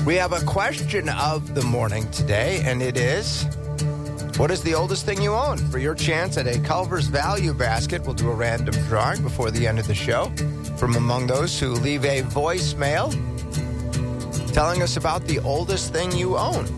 We have a question of the morning today, and it is, what is the oldest thing you own? For your chance at a Culver's Value Basket, we'll do a random drawing before the end of the show from among those who leave a voicemail telling us about the oldest thing you own.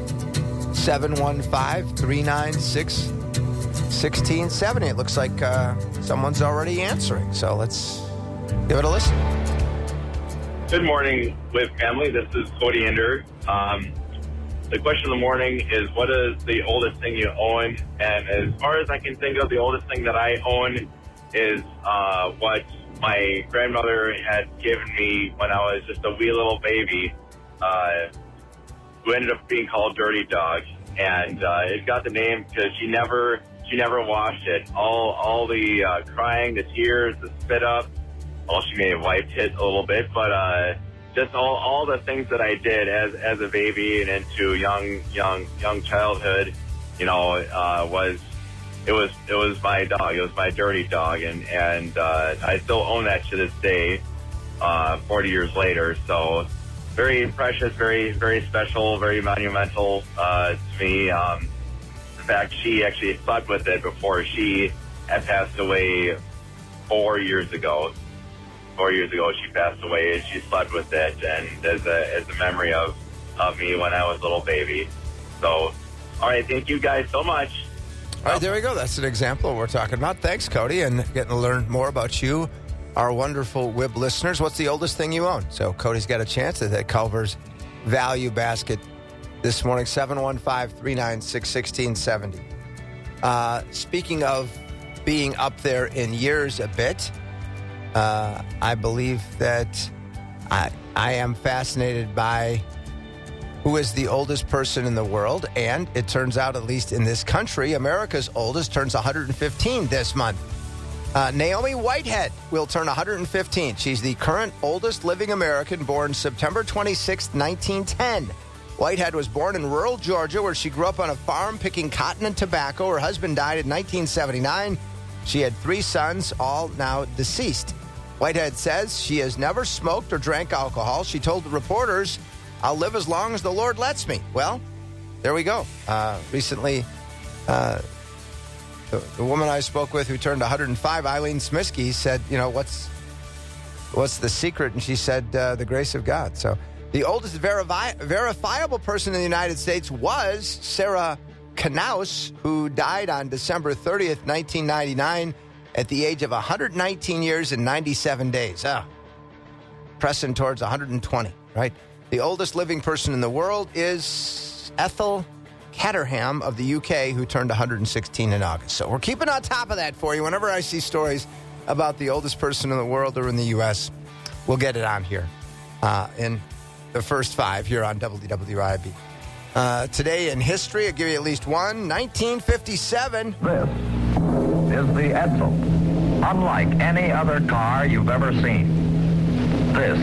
715-396-1670. It looks like someone's already answering, so let's give it a listen. Good morning, with family. This is Cody Ender. The question of the morning is, what is the oldest thing you own? And as far as I can think of, the oldest thing that I own is what my grandmother had given me when I was just a wee little baby, who ended up being called Dirty Dog. And it got the name because she never washed it. All the crying, the tears, the spit up. Well, she may have wiped it a little bit, but just all the things that I did as a baby and into young childhood, you know, was my dog. It was my Dirty Dog, and I still own that to this day, 40 years later. So very precious, very very special, very monumental to me. In fact, she actually slept with it before she had passed away 4 years ago. 4 years ago, she passed away, and she slept with it, and as a memory of me when I was a little baby. So, all right, thank you guys so much. All right, there we go. That's an example of what we're talking about. Thanks, Cody, and getting to learn more about you, our wonderful WIB listeners. What's the oldest thing you own? So Cody's got a chance at that Culver's Value Basket this morning, 715-396-1670. Speaking of being up there in years a bit, I believe that I am fascinated by who is the oldest person in the world, and it turns out, at least in this country, America's oldest turns 115 this month. Naomi Whitehead will turn 115. She's the current oldest living American, born September 26, 1910. Whitehead was born in rural Georgia, where she grew up on a farm picking cotton and tobacco. Her husband died in 1979. She had 3 sons, all now deceased. Whitehead says she has never smoked or drank alcohol. She told the reporters, "I'll live as long as the Lord lets me." Well, there we go. Recently, the woman I spoke with who turned 105, Eileen Smiskey, said, you know, what's the secret? And she said, the grace of God. So the oldest verifiable person in the United States was Sarah Knaus, who died on December 30th, 1999, at the age of 119 years and 97 days. Pressing towards 120, right? The oldest living person in the world is Ethel Caterham of the UK, who turned 116 in August. So we're keeping on top of that for you. Whenever I see stories about the oldest person in the world or in the U.S., we'll get it on here in the first 5 here on WWIB. Today in history, I'll give you at least one. 1957. This is the Edsel. Unlike any other car you've ever seen, this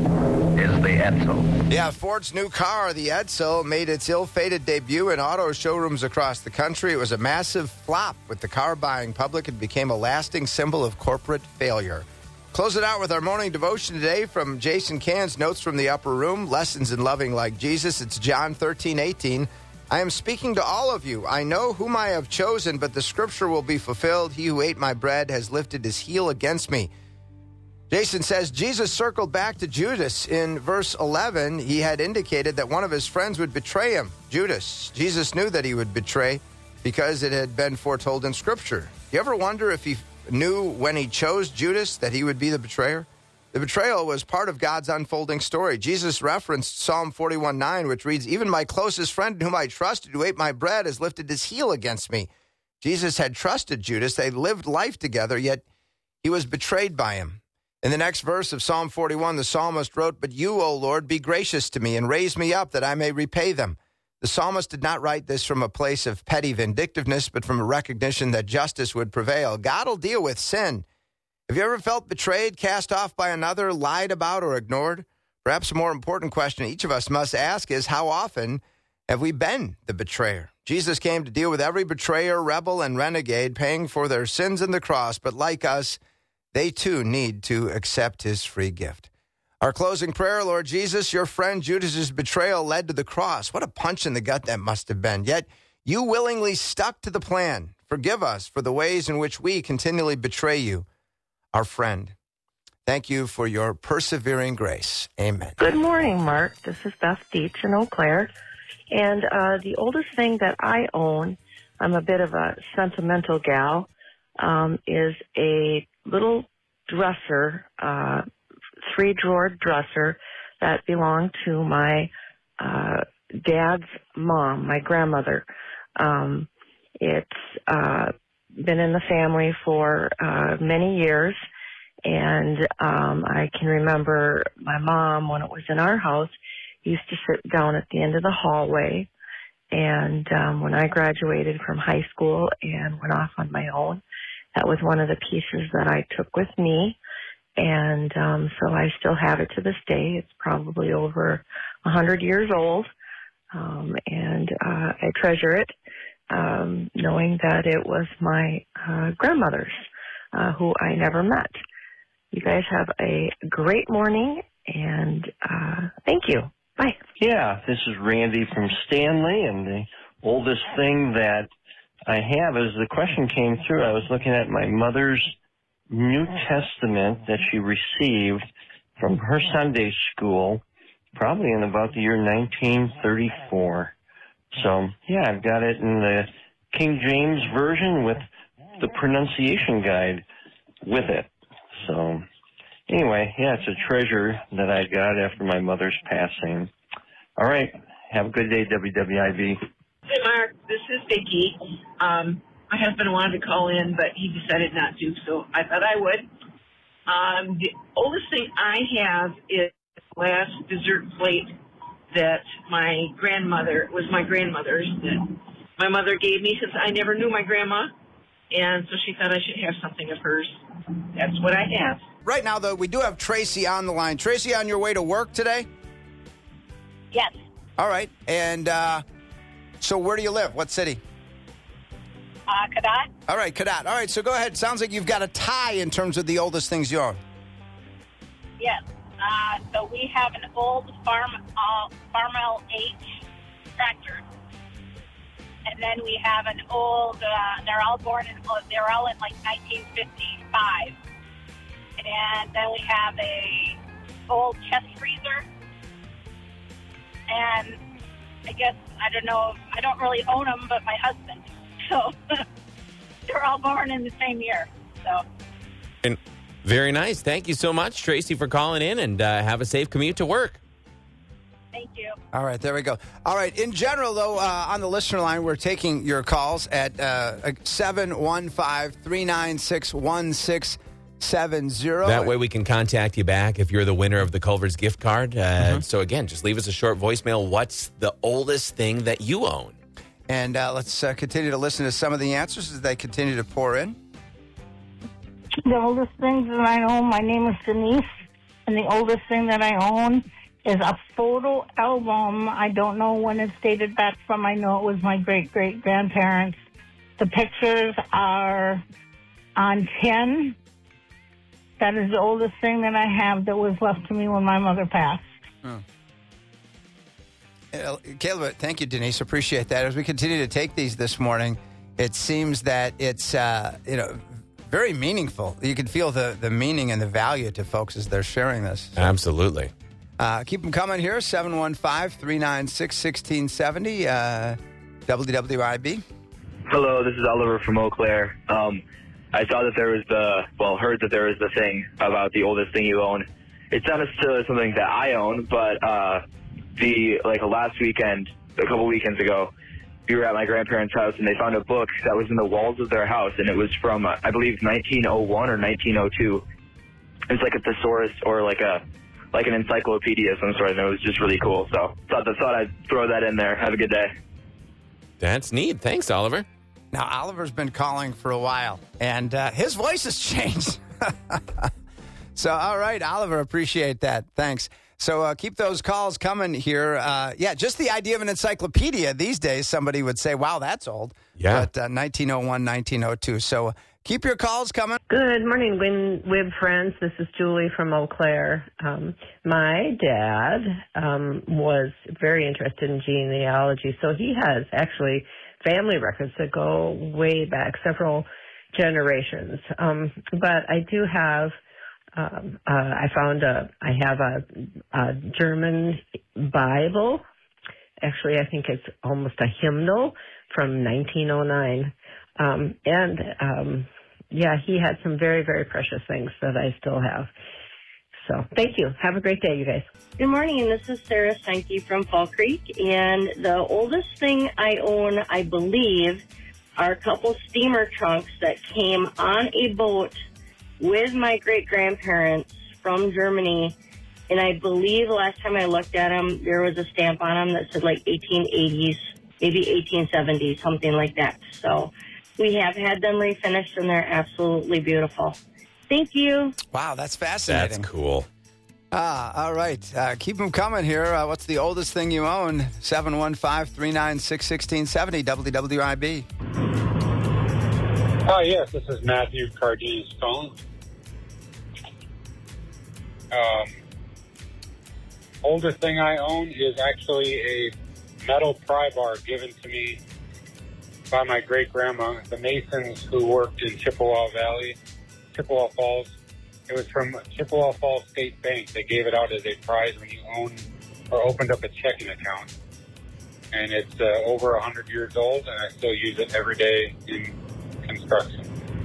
is the Edsel. Yeah, Ford's new car, the Edsel, made its ill-fated debut in auto showrooms across the country. It was a massive flop with the car-buying public. It became a lasting symbol of corporate failure. Close it out with our morning devotion today from Jason Cahn's Notes from the Upper Room, Lessons in Loving Like Jesus. It's John 13:18. I am speaking to all of you. I know whom I have chosen, but the scripture will be fulfilled. He who ate my bread has lifted his heel against me. Jason says Jesus circled back to Judas. In verse 11, he had indicated that one of his friends would betray him, Judas. Jesus knew that he would betray because it had been foretold in scripture. You ever wonder if he knew when he chose Judas that he would be the betrayer? The betrayal was part of God's unfolding story. Jesus referenced Psalm 41:9, which reads, "Even my closest friend in whom I trusted, who ate my bread, has lifted his heel against me." Jesus had trusted Judas. They lived life together, yet he was betrayed by him. In the next verse of Psalm 41, the psalmist wrote, "But you, O Lord, be gracious to me and raise me up that I may repay them." The psalmist did not write this from a place of petty vindictiveness, but from a recognition that justice would prevail. God will deal with sin. Have you ever felt betrayed, cast off by another, lied about, or ignored? Perhaps a more important question each of us must ask is, how often have we been the betrayer? Jesus came to deal with every betrayer, rebel, and renegade, paying for their sins in the cross, but like us, they too need to accept his free gift. Our closing prayer, Lord Jesus, your friend Judas's betrayal led to the cross. What a punch in the gut that must have been. Yet you willingly stuck to the plan. Forgive us for the ways in which we continually betray you, our friend. Thank you for your persevering grace. Amen. Good morning, Mark. This is Beth Dietz in Eau Claire. And the oldest thing that I own, I'm a bit of a sentimental gal, is a little dresser, 3-drawer dresser that belonged to my dad's mom, my grandmother. It's been in the family for many years, and I can remember my mom, when it was in our house, used to sit down at the end of the hallway, and when I graduated from high school and went off on my own, that was one of the pieces that I took with me. And so I still have it to this day. It's probably over 100 years old, and I treasure it, knowing that it was my grandmother's, who I never met. You guys have a great morning, and thank you. Bye. Yeah, this is Randy from Stanley, and the oldest thing that I have is the question came through. I was looking at my mother's New Testament that she received from her Sunday school, probably in about the year 1934. So, yeah, I've got it in the King James Version with the pronunciation guide with it. So, anyway, yeah, it's a treasure that I got after my mother's passing. All right, have a good day, WWIB. Hey, Mark, this is Vicki. My husband wanted to call in, but he decided not to, so I thought I would. The oldest thing I have is the last dessert plate that my grandmother's, that my mother gave me since I never knew my grandma, and so she thought I should have something of hers. That's what I have. Right now, though, we do have Tracy on the line. Tracy, on your way to work today? Yes. All right. And so where do you live? What city? Cadott. All right, Cadott. All right, so go ahead. Sounds like you've got a tie in terms of the oldest things you own. Yes. So we have an old Farmel H tractor. And then we have an old, they're all in like 1955. And then we have a old chest freezer. And I guess, I don't know, I don't really own them, but my husband. So they're all born in the same year. So. And very nice. Thank you so much, Tracy, for calling in, and have a safe commute to work. Thank you. All right, there we go. All right, in general, though, on the listener line, we're taking your calls at 715-396-1670. That way we can contact you back if you're the winner of the Culver's gift card. So, again, just leave us a short voicemail. What's the oldest thing that you own? And let's continue to listen to some of the answers as they continue to pour in. The oldest things that I own, my name is Denise, and the oldest thing that I own is a photo album. I don't know when it's dated back from. I know it was my great-great-grandparents. The pictures are on 10. That is the oldest thing that I have that was left to me when my mother passed. Oh. Caleb, thank you, Denise. Appreciate that. As we continue to take these this morning, it seems that it's very meaningful. You can feel the meaning and the value to folks as they're sharing this. So, absolutely. Keep them coming here, 715-396-1670, WWIB. Hello, this is Oliver from Eau Claire. I saw that there was heard that there was the thing about the oldest thing you own. It's not necessarily something that I own, but last weekend, a couple weekends ago, we were at my grandparents' house, and they found a book that was in the walls of their house, and it was from, I believe, 1901 or 1902. It was like a thesaurus or like an encyclopedia of some sort, and it was just really cool. So thought I'd throw that in there. Have a good day. That's neat. Thanks, Oliver. Now, Oliver's been calling for a while, and his voice has changed. So, all right, Oliver, appreciate that. Thanks. So keep those calls coming here. Just the idea of an encyclopedia these days, somebody would say, wow, that's old. Yeah. But 1901, 1902. So Keep your calls coming. Good morning, WIB friends. This is Julie from Eau Claire. My dad was very interested in genealogy, so he has actually family records that go way back several generations. But I do have, I have a German Bible. Actually, I think it's almost a hymnal from 1909. Yeah, he had some very, very precious things that I still have. So thank you. Have a great day, you guys. Good morning. This is Sarah Steinke from Fall Creek. And the oldest thing I own, I believe, are a couple steamer trunks that came on a boat with my great-grandparents from Germany. And I believe the last time I looked at them, there was a stamp on them that said like 1880s, maybe 1870s, something like that. So we have had them refinished, and they're absolutely beautiful. Thank you. Wow, that's fascinating. That's cool. All right. Keep them coming here. What's the oldest thing you own? 715-396-1670, WWIB. Yes, this is Matthew Cardenas calling. Oldest thing I own is actually a metal pry bar given to me by my great-grandma, the Masons who worked in Chippewa Falls. It was from Chippewa Falls State Bank. They gave it out as a prize when you owned or opened up a checking account. And it's over 100 years old, and I still use it every day in construction.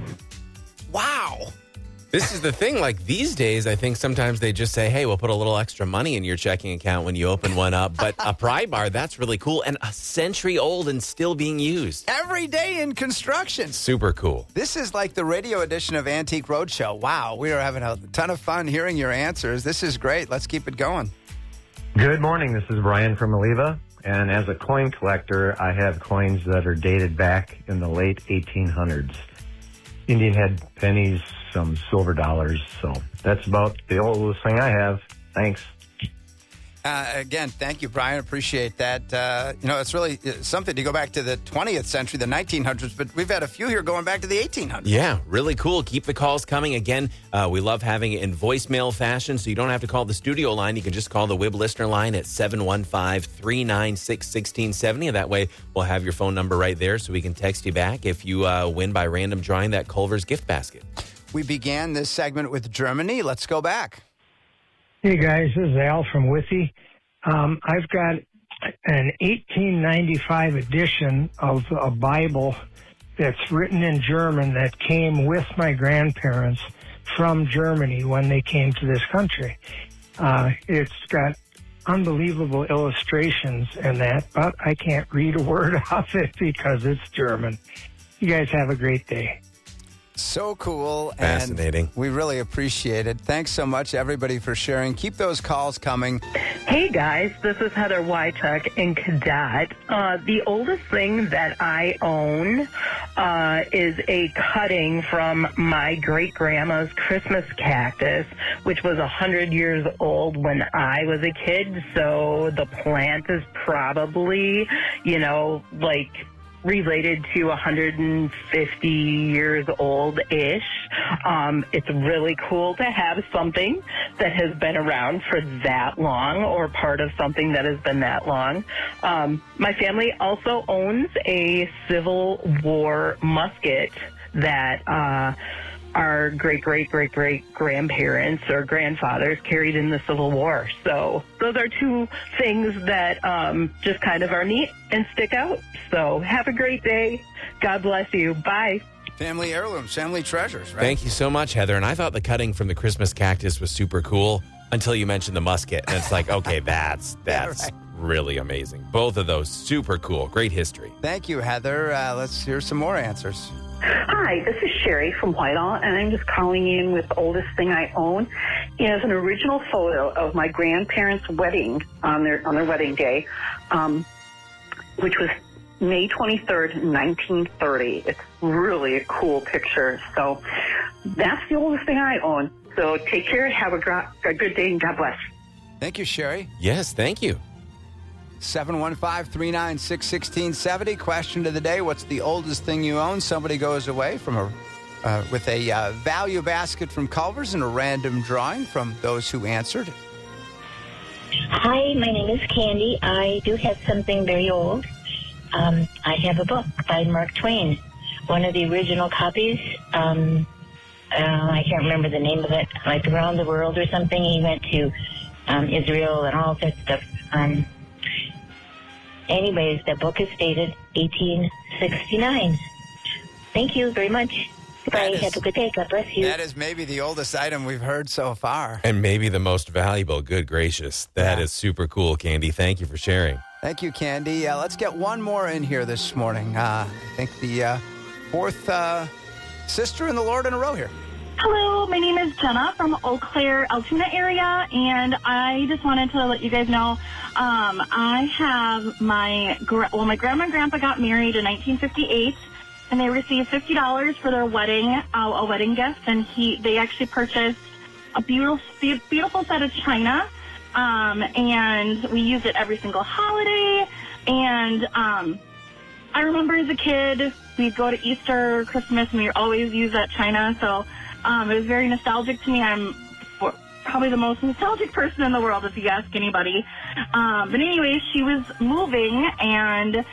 Wow. This is the thing. Like these days, I think sometimes they just say, hey, we'll put a little extra money in your checking account when you open one up. But a pry bar, that's really cool. And a century old and still being used. Every day in construction. Super cool. This is like the radio edition of Antique Roadshow. Wow, we are having a ton of fun hearing your answers. This is great. Let's keep it going. Good morning. This is Brian from Oliva. And as a coin collector, I have coins that are dated back in the late 1800s. Indian head pennies, some silver dollars. So that's about the oldest thing I have. Thanks. Again, thank you, Brian. Appreciate that. It's really something to go back to the 20th century, the 1900s, but we've had a few here going back to the 1800s. Yeah, really cool. Keep the calls coming. Again, we love having it in voicemail fashion, so you don't have to call the studio line. You can just call the WIB listener line at 715-396-1670. And that way, we'll have your phone number right there so we can text you back if you win by random drawing that Culver's gift basket. We began this segment with Germany. Let's go back. Hey, guys, this is Al from Withy. I've got an 1895 edition of a Bible that's written in German that came with my grandparents from Germany when they came to this country. It's got unbelievable illustrations in that, but I can't read a word of it because it's German. You guys have a great day. So cool. Fascinating. And we really appreciate it. Thanks so much, everybody, for sharing. Keep those calls coming. Hey, guys. This is Heather Wychuck in Cadet. The oldest thing that I own is a cutting from my great-grandma's Christmas cactus, which was 100 years old when I was a kid. So the plant is probably, related to 150 years old-ish. It's really cool to have something that has been around for that long or part of something that has been that long. My family also owns a Civil War musket that our great-great-great-great-grandparents or grandfathers carried in the Civil War. So those are two things that just kind of are neat and stick out. So have a great day. God bless you. Bye. Family heirlooms, family treasures, right? Thank you so much, Heather. And I thought the cutting from the Christmas cactus was super cool until you mentioned the musket. And it's like, okay, that's right. Really amazing. Both of those, super cool. Great history. Thank you, Heather. Let's hear some more answers. Hi, this is Sherry from Whitehall, and I'm just calling in with the oldest thing I own. It is an original photo of my grandparents' wedding on their wedding day, which was May 23rd, 1930. It's really a cool picture. So that's the oldest thing I own. So take care, have a good day, and God bless. Thank you, Sherry. Yes, thank you. 715-396-1670. Question of the day, what's the oldest thing you own? Somebody goes away from a with a value basket from Culver's and a random drawing from those who answered. Hi, my name is Candy. I do have something very old. I have a book by Mark Twain, one of the original copies. I can't remember the name of it, like Around the World or something. He went to Israel and all that stuff. Anyways, the book is dated 1869. Thank you very much. Goodbye. Have a good day. God bless you. That is maybe the oldest item we've heard so far. And maybe the most valuable. Good gracious. That is super cool, Candy. Thank you for sharing. Thank you, Candy. Let's get one more in here this morning. I think the fourth sister in the Lord in a row here. Hello, my name is Jenna from Eau Claire, Altoona area, and I just wanted to let you guys know I have my grandma and grandpa got married in 1958, and they received $50 for their wedding, a wedding gift, and they actually purchased a beautiful set of china, and we used it every single holiday, and I remember as a kid, we'd go to Easter, Christmas, and we'd always use that china, so it was very nostalgic to me. I'm probably the most nostalgic person in the world, if you ask anybody. But anyway, she was moving, and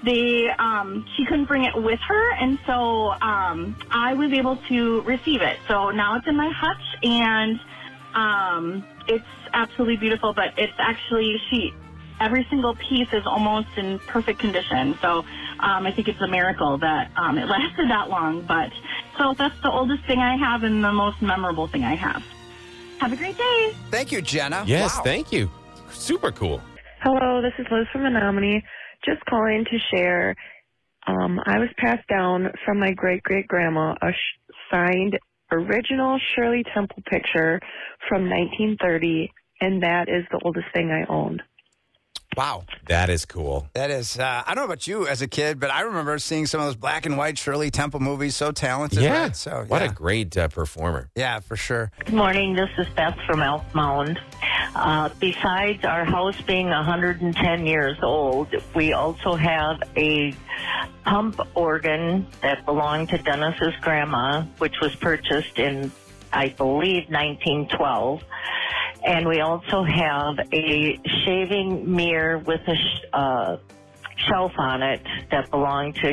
she couldn't bring it with her, and so I was able to receive it. So now it's in my hutch, and it's absolutely beautiful. But it's actually every single piece is almost in perfect condition. So I think it's a miracle that it lasted that long. But so that's the oldest thing I have and the most memorable thing I have. Have a great day. Thank you, Jenna. Yes, wow. Thank you. Super cool. Hello, this is Liz from Menominee. Just calling to share. I was passed down from my great-great-grandma a signed original Shirley Temple picture from 1930, and that is the oldest thing I owned. Wow. That is cool. That is, I don't know about you as a kid, but I remember seeing some of those black and white Shirley Temple movies. So talented. Yeah. Right? So, what a great performer. Yeah, for sure. Good morning. This is Beth from Elk Mound. Besides our house being 110 years old, we also have a pump organ that belonged to Dennis's grandma, which was purchased in, I believe, 1912. And we also have a shaving mirror with a shelf on it that belonged to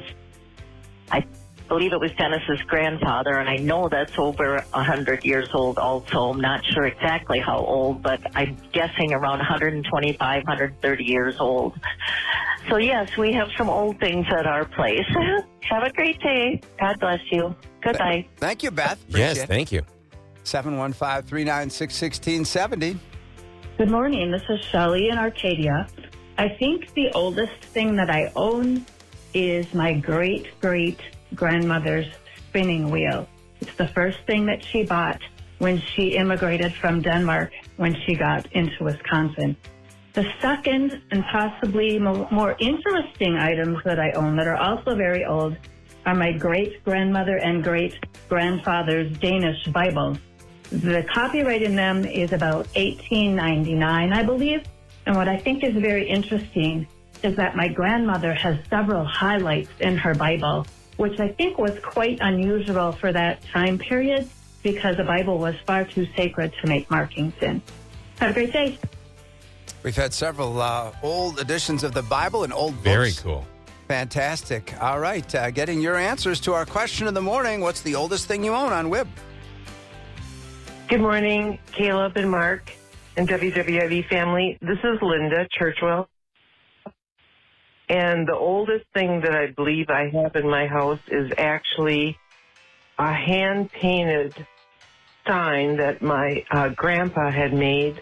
I believe it was Dennis's grandfather, and I know that's over 100 years old also. I'm not sure exactly how old, but I'm guessing around 125, 130 years old. So, yes, we have some old things at our place. Have a great day. God bless you. Goodbye. Thank you, Beth. Yes, thank you. 715-396-1670. Good morning. This is Shelley in Arcadia. I think the oldest thing that I own is my great-great-grandmother's spinning wheel. It's the first thing that she bought when she immigrated from Denmark when she got into Wisconsin. The second and possibly more interesting items that I own that are also very old are my great-grandmother and great-grandfather's Danish Bibles. The copyright in them is about 1899, I believe. And what I think is very interesting is that my grandmother has several highlights in her Bible, which I think was quite unusual for that time period because the Bible was far too sacred to make markings in. Have a great day. We've had several old editions of the Bible and old books. Very cool. Fantastic. All right. Getting your answers to our question of the morning. What's the oldest thing you own on WIB? Good morning, Caleb and Mark and WWIV family. This is Linda Churchwell. And the oldest thing that I believe I have in my house is actually a hand-painted sign that my grandpa had made.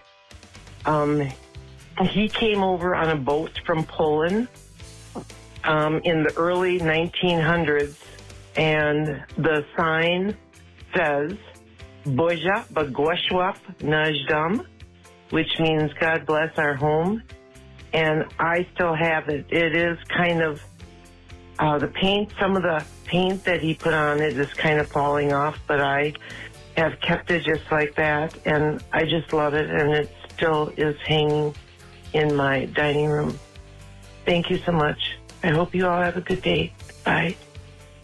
He came over on a boat from Poland in the early 1900s, and the sign says, Boja Błogosław nasz dom, which means God bless our home. And I still have it. It is kind of, the paint, some of the paint that he put on it is kind of falling off, but I have kept it just like that. And I just love it, and it still is hanging in my dining room. Thank you so much. I hope you all have a good day. Bye.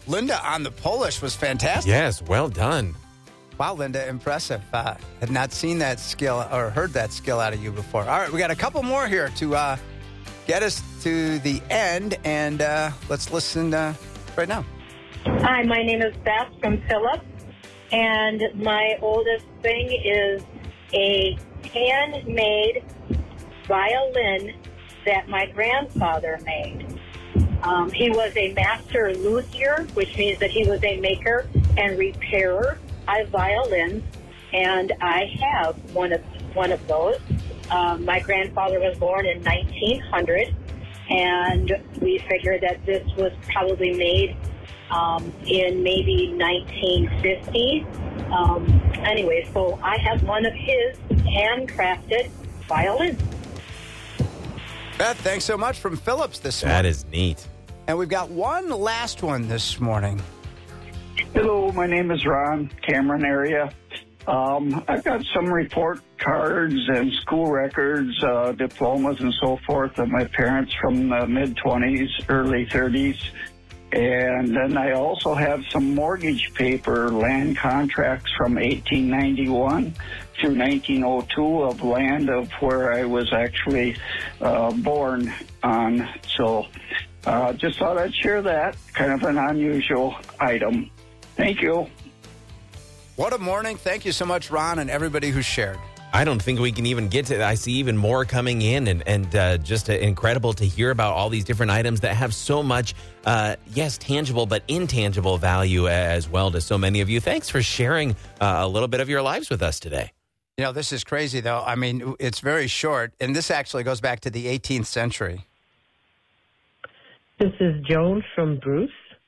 Linda on the Polish was fantastic. Yes, well done. Wow, Linda, impressive. Had not seen that skill or heard that skill out of you before. All right, we got a couple more here to get us to the end, and let's listen right now. Hi, my name is Beth from Phillips, and my oldest thing is a handmade violin that my grandfather made. He was a master luthier, which means that he was a maker and repairer of violins, and I have one of those. My grandfather was born in 1900, and we figured that this was probably made in maybe 1950. Anyway, so I have one of his handcrafted violins. Beth, thanks so much from Phillips this morning. That is neat. And we've got one last one this morning. Hello, my name is Ron, Cameron area. I've got some report cards and school records, diplomas and so forth of my parents from the mid-20s, early 30s. And then I also have some mortgage paper, land contracts from 1891 through 1902 of land of where I was actually born on. So just thought I'd share that, kind of an unusual item. Thank you. What a morning. Thank you so much, Ron, and everybody who shared. I don't think we can even get to it. I see even more coming in, and just incredible to hear about all these different items that have so much, yes, tangible, but intangible value as well to so many of you. Thanks for sharing a little bit of your lives with us today. You know, this is crazy, though. I mean, it's very short, and this actually goes back to the 18th century. This is Joan from Bruce.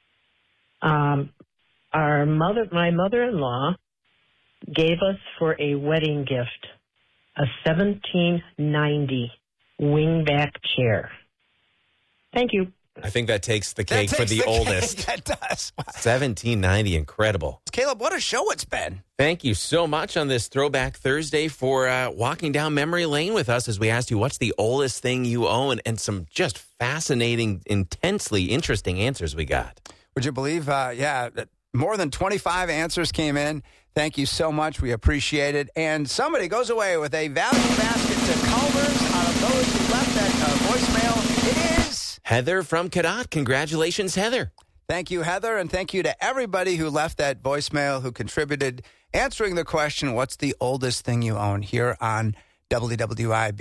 My mother-in-law gave us for a wedding gift a 1790 wingback chair. Thank you. I think that takes the cake for the oldest. That does. 1790, incredible. Caleb, what a show it's been. Thank you so much on this Throwback Thursday for walking down memory lane with us as we asked you, what's the oldest thing you own? And some just fascinating, intensely interesting answers we got. Would you believe, more than 25 answers came in. Thank you so much. We appreciate it. And somebody goes away with a value basket to Culver's out of those who left that voicemail. It is Heather from Cadott. Congratulations, Heather. Thank you, Heather, and thank you to everybody who left that voicemail, who contributed answering the question, what's the oldest thing you own, here on WWIB.